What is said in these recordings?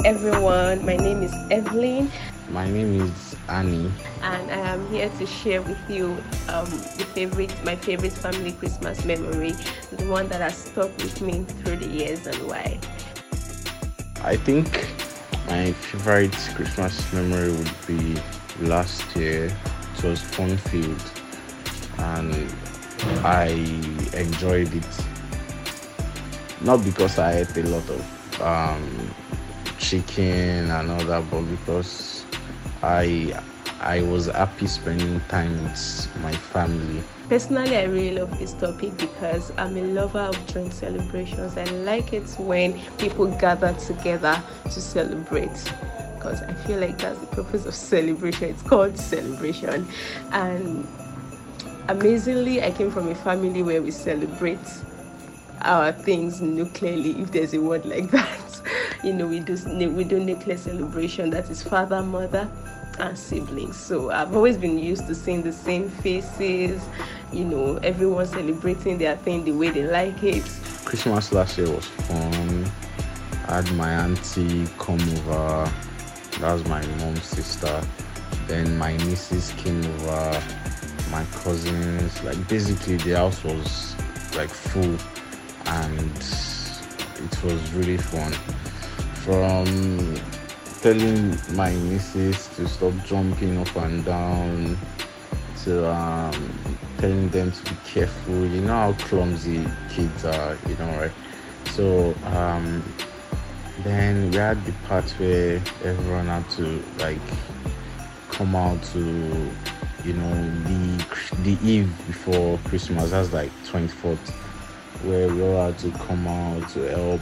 everyone. My name is Evelyn. My name is Annie. And I am here to share with you my favorite family Christmas memory, the one that has stuck with me through the years and why. I think my favorite Christmas memory would be last year. It was fun-filled and I enjoyed it. Not because I ate a lot of chicken and all that, but because I was happy spending time with my family. Personally, I really love this topic because I'm a lover of joint celebrations. I like it when people gather together to celebrate, because I feel like that's the purpose of celebration. It's called celebration. And amazingly, I came from a family where we celebrate our things nuclearly, if there's a word like that. We do nuclear celebration, that is father, mother and siblings. So I've always been used to seeing the same faces, everyone celebrating their thing the way they like it. Christmas last year was fun. I had my auntie come over. That was my mom's sister. Then my nieces came over, my cousins. Like basically the house was like full and it was really fun. From telling my nieces to stop jumping up and down to telling them to be careful. You know how clumsy kids are, right? So then we had the part where everyone had to come out to the eve before Christmas. That's like 24th, where we all had to come out to help.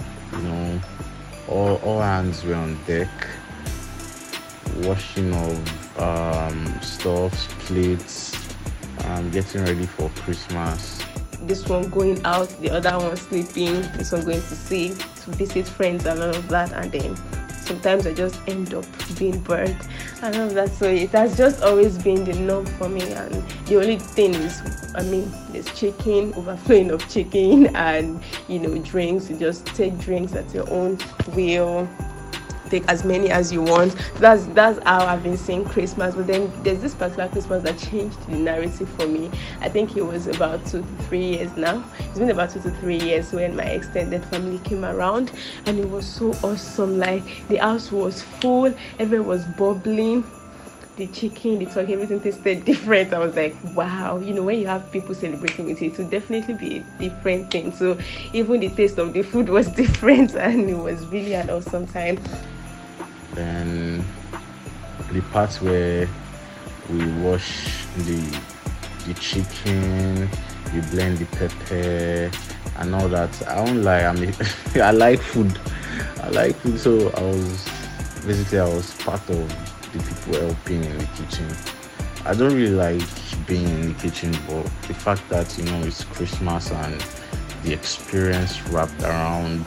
All hands were on deck, washing of stuff, plates, getting ready for Christmas. This one going out, the other one sleeping, this one going to visit friends and all of that, and then sometimes I just end up being bored and all of that. So it has just always been the norm for me, and the only thing is, there's chicken, overflowing of chicken, and drinks. You just take drinks at your own will, take as many as you want. That's how I've been seeing Christmas. But then there's this particular Christmas that changed the narrative for me. I think it was about 2 to 3 years now. It's been about 2 to 3 years when my extended family came around, and it was so awesome. Like the house was full, everyone was bubbling. The chicken, the turkey, everything tasted different. I was like, wow, when you have people celebrating with you, it will definitely be a different thing. So even the taste of the food was different, and it was really an awesome time. Then the part where we wash the chicken, we blend the pepper and all that. I won't lie, I like food. So I was part of the people helping in the kitchen. I don't really like being in the kitchen, but the fact that it's Christmas and the experience wrapped around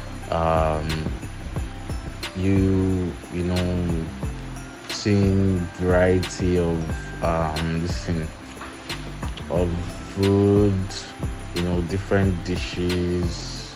seeing variety of of food, different dishes,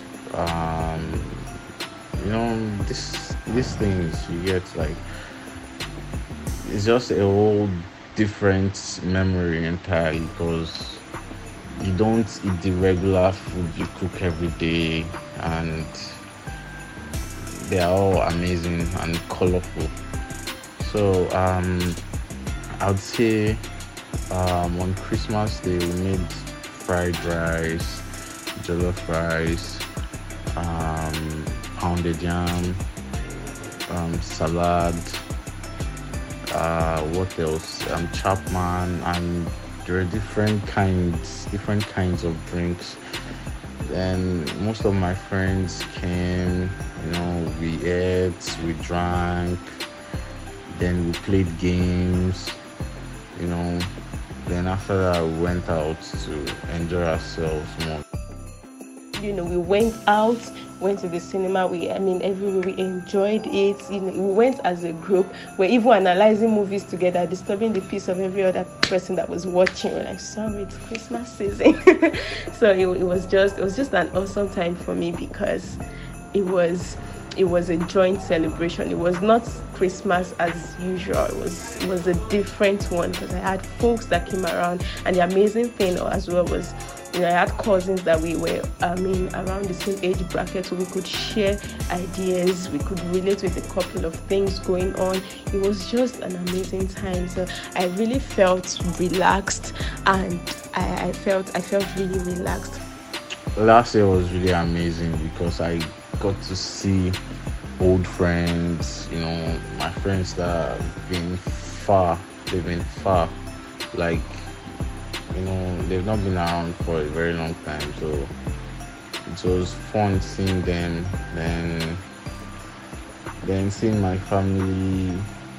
these things you get, like it's just a whole different memory entirely, because you don't eat the regular food you cook every day, and they are all amazing and colorful. So I would say on Christmas Day we made fried rice, jollof rice, pounded yam, salad, what else? Chapman, and there are different kinds of drinks. Then most of my friends came, we ate, we drank, then we played games, then after that we went out to enjoy ourselves more. We went out, went to the cinema. Everywhere we enjoyed it. We went as a group. We're even analyzing movies together, disturbing the peace of every other person that was watching. We're like, sorry, it's Christmas season. So it was just an awesome time for me, because it was it was a joint celebration. It was not Christmas as usual. It was a different one because I had folks that came around, and the amazing thing as well was, I had cousins that we were, around the same age bracket, so we could share ideas, we could relate with a couple of things going on. It was just an amazing time. So I really felt relaxed, and I felt really relaxed. Last year was really amazing because I got to see old friends, my friends that have been far, like, they've not been around for a very long time, so it was fun seeing them, then seeing my family,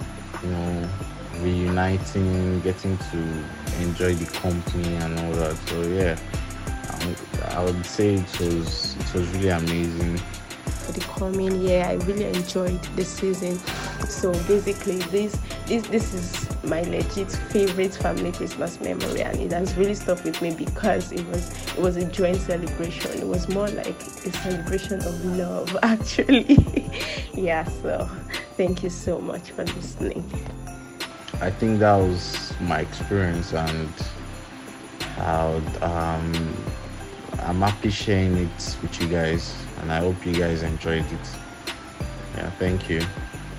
reuniting, getting to enjoy the company and all that. So yeah, I would say it was really amazing. For the coming year, I really enjoyed the season. So basically, this is my legit favorite family Christmas memory, and it has really stuck with me because it was a joint celebration. It was more like a celebration of love, actually. Yeah. So thank you so much for listening. I think that was my experience, and I'm happy sharing it with you guys, and I hope you guys enjoyed it. Yeah, thank you.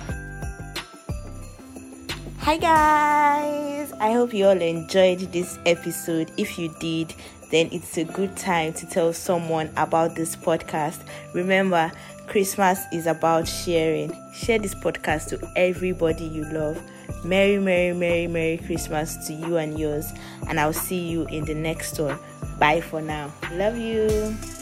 Hi guys, I hope you all enjoyed this episode. If you did, then it's a good time to tell someone about this podcast. Remember, Christmas is about sharing. Share this podcast to everybody you love. Merry, Merry, Merry, Merry Christmas to you and yours, and I'll see you in the next one. Bye for now. Love you.